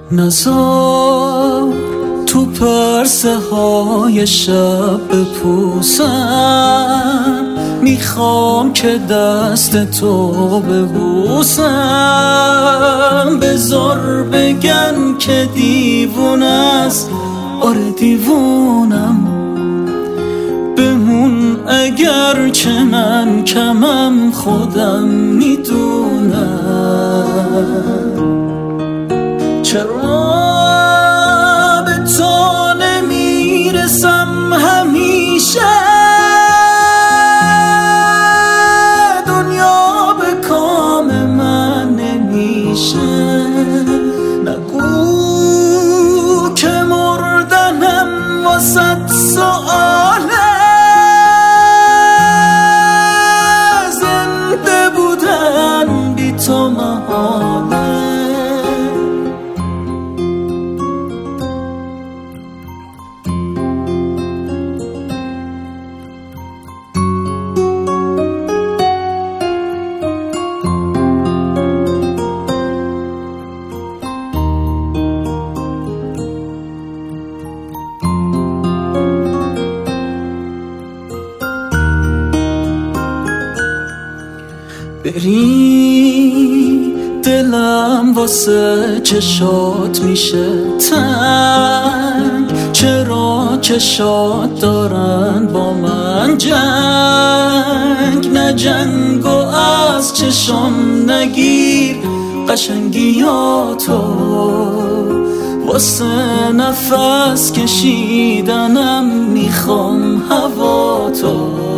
نزار تو پرسه های شب بپوسم، میخوام که دست تو ببوسم. بذار بگن که دیوونه است، آره دیوونم. بمون اگر چه من کمم خودم میدونم. چرا به تو نمیرسم همیشه؟ دنیا به کام من نمیشه. نگو که مردنم واسه سؤاله، زنده بودن بی تو محاله. بری دلم واسه چشات میشه تنگ. چرا چشات دارن با من جنگ؟ نه جنگ و از چشم نگیر قشنگیاتو، واسه نفس کشیدنم میخوام هوا تو.